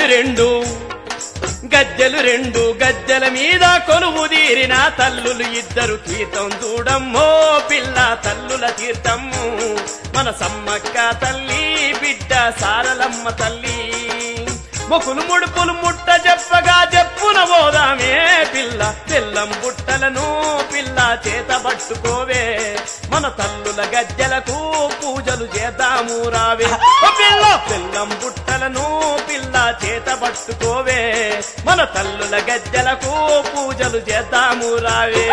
రెండు గజ్జల మీద కొలువు తీరిన తల్లులు ఇద్దరు తీర్థం చూడమ్మో పిల్ల తల్లుల తీర్థము మన సమ్మక్క తల్లి బిడ్డ సారలమ్మ తల్లి మొకులు ముడుపులు ముట్ట చెప్పగా చెప్పున పోదామే పిల్ల బెల్లం బుట్టలను పిల్ల చేత పట్టుకోవే మన తల్లుల గజ్జలకు పూజలు చేద్దాము రావే పిల్ల బెల్లం బుట్టలను పిల్ల చేత పట్టుకోవే మన తల్లుల గజ్జలకు పూజలు చేద్దాము రావే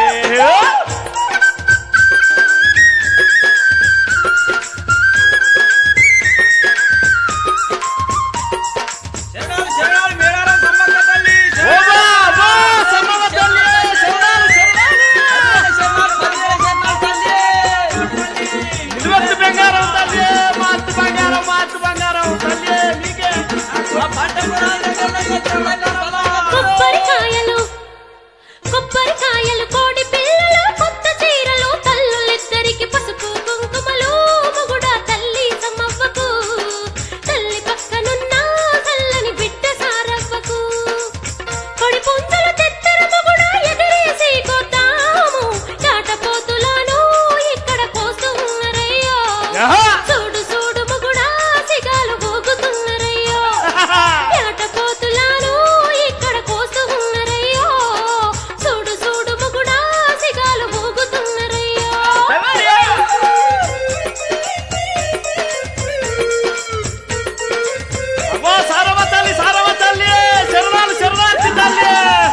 కొబ్బరికాయలు కోడి పిల్లలు కొత్త చీరలు తల్లులిద్దరికి పసుపు కుంకుమలు మొగుడ తల్లి సమ్మవ్వకు తల్లి పక్కనున్న చల్లని బిడ్డ సారవ్వకు కొడి పుంజలు తెత్తర మొగుడ ఎగరేసి కొద్దాము చాటపోతులను ఇక్కడ కోస్తున్నారయ్యో చూడు చూడు మొగుడ సిగాలు గోగుతున్నారయ్యో చాటపోతులను ఇక్కడ కోస్తున్నారయ్యో చూడు చూడు మొగుడ సిగాలు గోగుతున్నారయ్యో అబ్బో సారవ తల్లి శరణాలు శరణార్థి తల్లి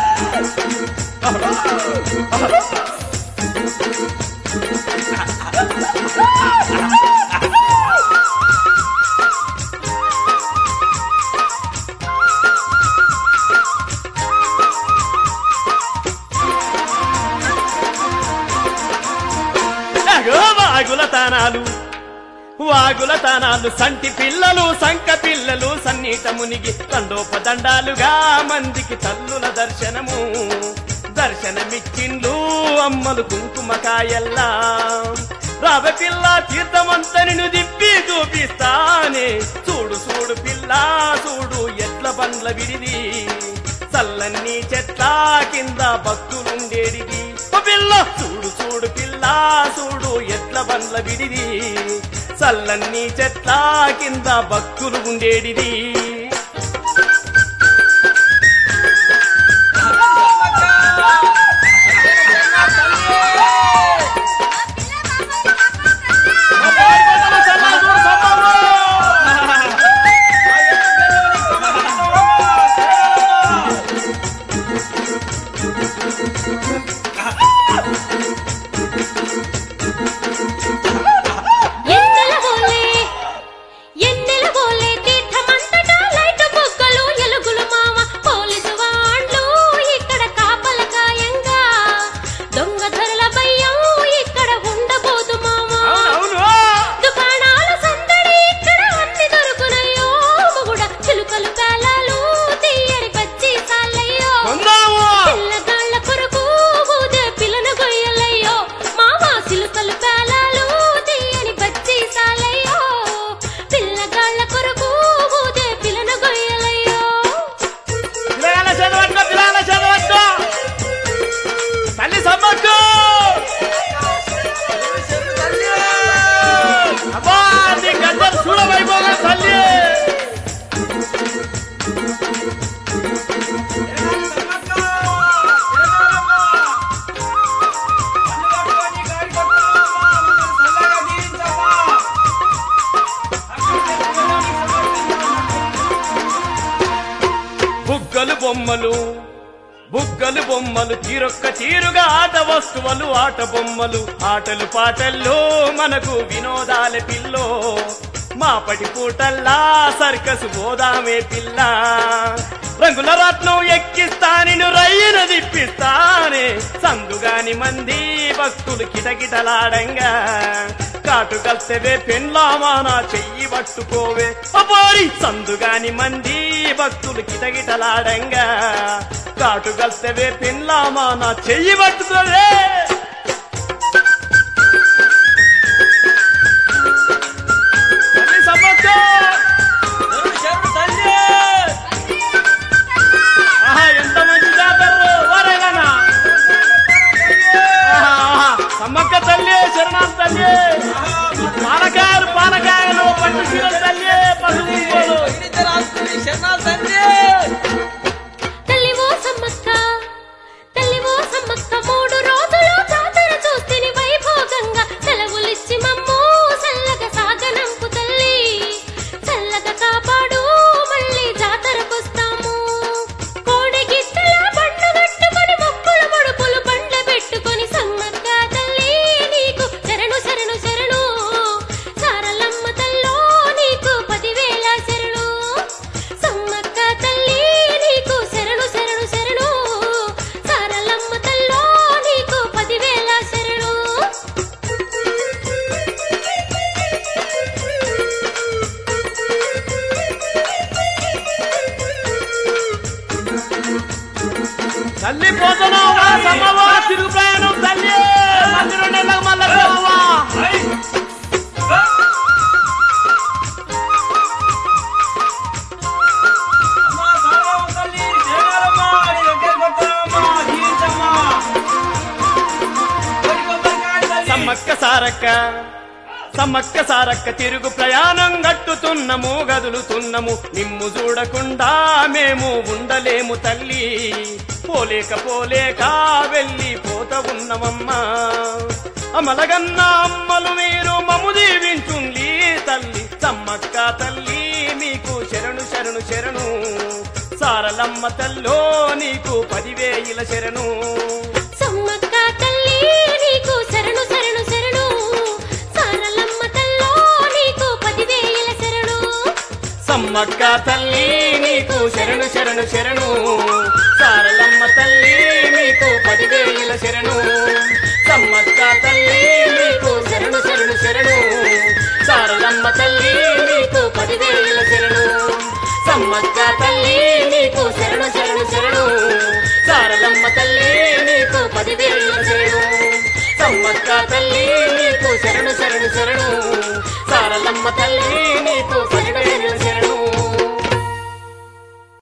వాగుల తానాలు సంటి పిల్లలు సంక పిల్లలు సన్నీట మునిగి దండోపదండాలుగా మందికి తల్లుల దర్శనమిచ్చిండ్లు అమ్మలు కుంకుమకాయల్లా రావ పిల్ల తీర్థమంతనిను దిప్పి చూపిస్తానే చూడు చూడు పిల్ల చూడు ఎట్ల బండ్ల విడిది చల్లన్ని చెట్ల కింద భక్తులుండేడిది పిల్ల చూడు చూడు పిల్ల చూడు ఎట్ల బండ్ల విడిది చల్లన్ని చెట్ల కింద భక్తులు ఉండేడిది బుగ్గలు బొమ్మలు తీరొక్క తీరుగా ఆట వస్తువులు ఆట బొమ్మలు ఆటలు పాటల్లో మనకు వినోదాల పిల్లో మాపటి పూటల్లా సర్కసు పోదామే పిల్ల రంగుల రత్నం ఎక్కిస్తానిను రయ్యన దిప్పిస్తానే సందుగాని మంది భక్తులు కిటకిటలాడంగా కాటు కల్తవే పెండ్లామా నా చెయ్యి పట్టుకోవే అపోరి సందుగాని మంది భక్తులు కిటకిటలాడంగా కాటు కల్తవే పెండ్లామా నా చెయ్యి పట్టుకోవే తల్లి పోతున్నావా సమ్మవా తిరుగు ప్రయాణం తల్లి మళ్ళీ 2 నెలలకు మళ్ళా రావా సమ్మక్క సారక్క తిరుగు ప్రయాణం గట్టుతున్నము గదులుతున్నము నిమ్ము చూడకుండా మేము ఉండలేము తల్లి పోలేక వెళ్ళి పోత ఉన్నమమ్మా అమలగన్న అమ్మలు మీరు మము దీవించుండి తల్లి సమ్మక్క తల్లి మీకు శరణు శరణు శరణు సారలమ్మ తల్లో నీకు 10,000 శరణు సమ్మక్క తల్లి నీకు శరణు శరణు శరణు సారలమ్మ తల్లో నీకు 10,000 శరణు సమ్మక్క తల్లి నీకు శరణు శరణు శరణు సారలమ్మ తల్లి నీకు 10,000 శరణు సమ్మక్క తల్లి నీకు శరణు శరణు శరణు సారలమ్మ తల్లి నీకు 10,000 శరణు సమ్మక్క తల్లి నీకు శరణు శరణు శరణు సారలమ్మ తల్లి నీకు 10,000 శరణు సమ్మక్క తల్లి నీకు శరణు శరణు శరణు